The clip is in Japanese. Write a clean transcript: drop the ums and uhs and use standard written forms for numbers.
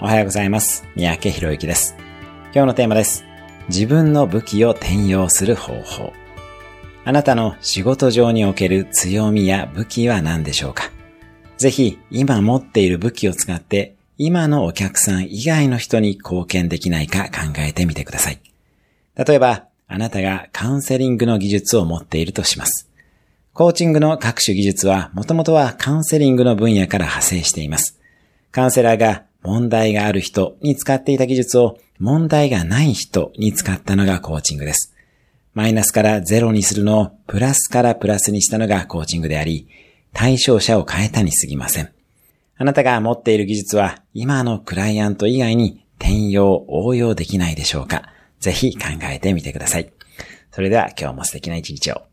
おはようございます。三宅博之です。今日のテーマです。自分の武器を転用する方法。あなたの仕事上における強みや武器は何でしょうか？ぜひ今持っている武器を使って今のお客さん以外の人に貢献できないか考えてみてください。例えば、あなたがカウンセリングの技術を持っているとします。コーチングの各種技術はもともとはカウンセリングの分野から派生しています。カウンセラーが問題がある人に使っていた技術を問題がない人に使ったのがコーチングです。マイナスからゼロにするのをプラスからプラスにしたのがコーチングであり、対象者を変えたに過ぎません。あなたが持っている技術は今のクライアント以外に転用、応用できないでしょうか？ぜひ考えてみてください。それでは今日も素敵な一日を。